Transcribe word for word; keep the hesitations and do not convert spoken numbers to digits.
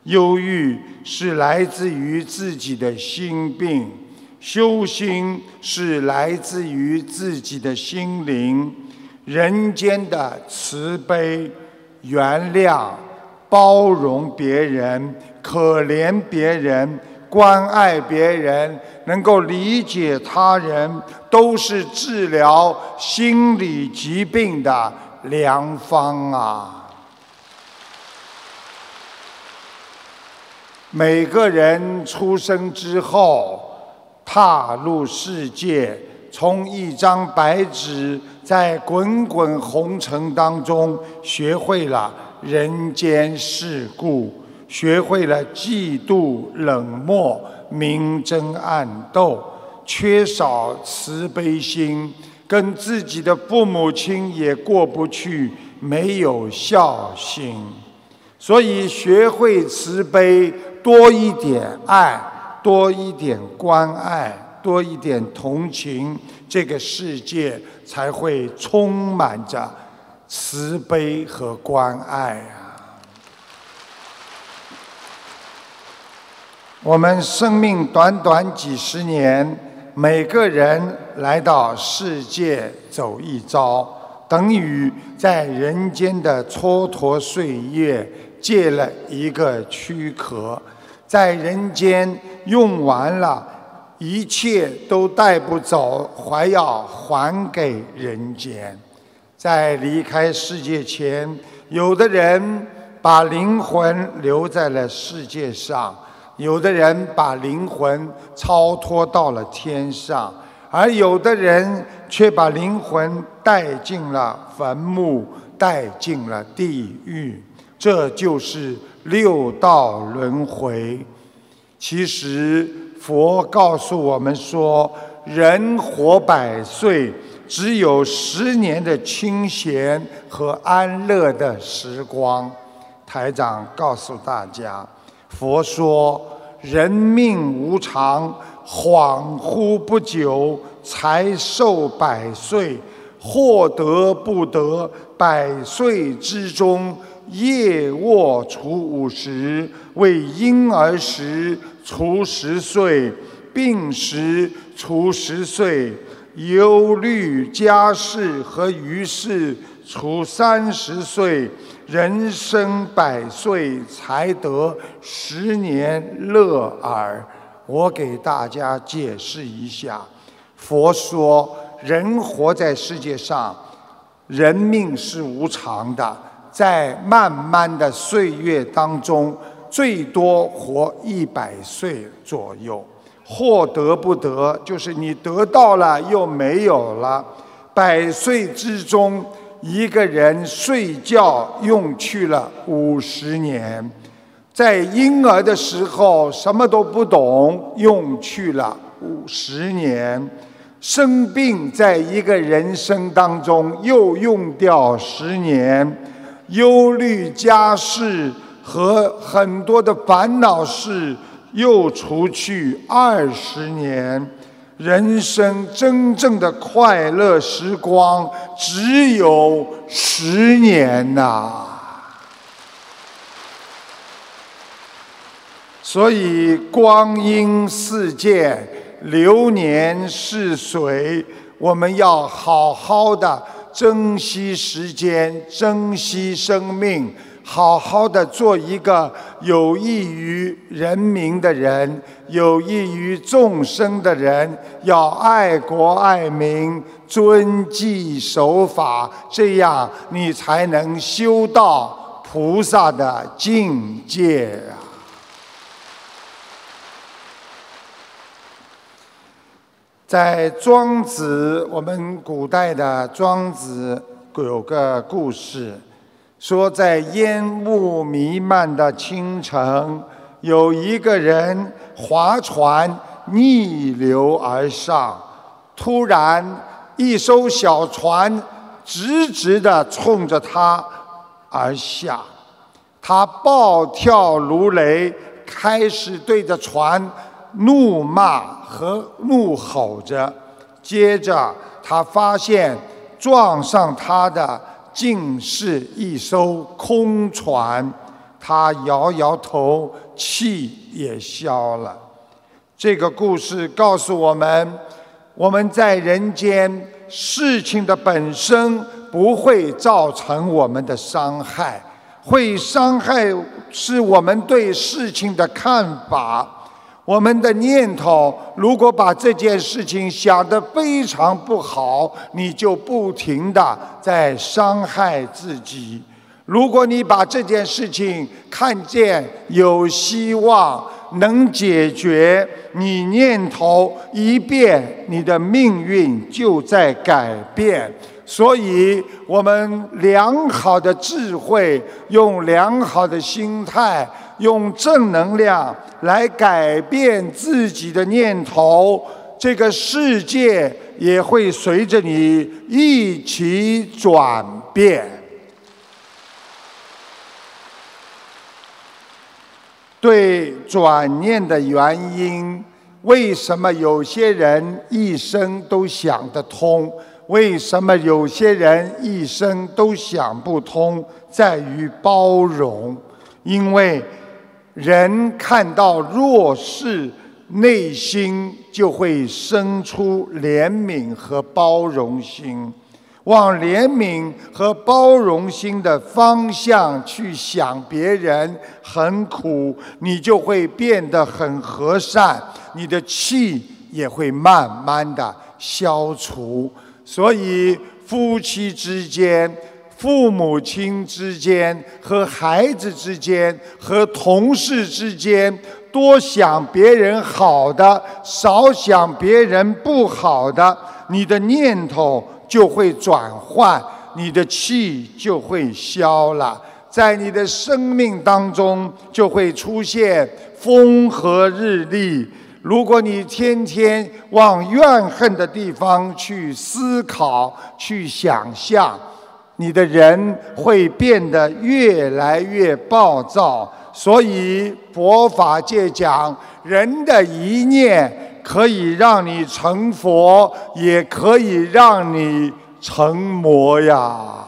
忧郁是来自于自己的心病，修心是来自于自己的心灵。人间的慈悲、原谅、包容别人、可怜别人、关爱别人，能够理解他人，都是治疗心理疾病的良方啊！每个人出生之后，踏入世界，从一张白纸，在滚滚红尘当中，学会了人间世故，学会了嫉妒、冷漠、明争暗斗，缺少慈悲心，跟自己的父母亲也过不去，没有孝心。所以学会慈悲，多一点爱，多一点关爱，多一点同情，这个世界才会充满着慈悲和关爱啊！我们生命短短几十年，每个人来到世界走一遭，等于在人间的蹉跎岁月借了一个躯壳，在人间用完了，一切都带不走，还要还给人间。在离开世界前，有的人把灵魂留在了世界上，有的人把灵魂超脱到了天上，而有的人却把灵魂带进了坟墓，带进了地狱。这就是六道轮回。其实佛告诉我们说，人活百岁，只有十年的清闲和安乐的时光。台长告诉大家，佛说人命无常，恍惚不久，才寿百岁，或得不得，百岁之中，夜卧除五十，为婴儿时除十岁，病时除十岁，忧虑家事和余事除三十岁，人生百岁才得十年乐耳。我给大家解释一下，佛说人活在世界上，人命是无常的，在漫漫的岁月当中，最多活一百岁左右。或得不得，就是你得到了又没有了。百岁之中，一个人睡觉用去了五十年，在婴儿的时候什么都不懂，用去了五十年。生病在一个人生当中又用掉十年，忧虑家事和很多的烦恼事又除去二十年。人生真正的快乐时光只有十年呐、啊！所以光阴似箭，流年似水，我们要好好的珍惜时间，珍惜生命，好好的做一个有益于人民的人，有益于众生的人，要爱国爱民，遵纪守法，这样你才能修到菩萨的境界啊！在庄子，我们古代的庄子有个故事，说在烟雾弥漫的清晨，有一个人划船逆流而上，突然一艘小船直直地冲着他而下，他暴跳如雷，开始对着船怒骂和怒吼着。接着他发现撞上他的竟是一艘空船， 他摇摇头，气也消了。这个故事告诉我们，我们在人间事情的本身不会造成我们的伤害，会伤害是我们对事情的看法。我们的念头如果把这件事情想得非常不好，你就不停地在伤害自己。如果你把这件事情看见有希望，能解决，你念头一变，你的命运就在改变。所以我们良好的智慧，用良好的心态，用正能量来改变自己的念头，这个世界也会随着你一起转变。对转念的原因，为什么有些人一生都想得通？为什么有些人一生都想不通？在于包容。因为人看到弱势，内心就会生出怜悯和包容心。往怜悯和包容心的方向去想别人很苦，你就会变得很和善，你的气也会慢慢的消除。所以夫妻之间、父母亲之间、和孩子之间、和同事之间，多想别人好的，少想别人不好的，你的念头就会转换，你的气就会消了，在你的生命当中就会出现风和日丽。如果你天天往怨恨的地方去思考、去想象，你的人会变得越来越暴躁。所以佛法界讲，人的一念可以让你成佛，也可以让你成魔呀。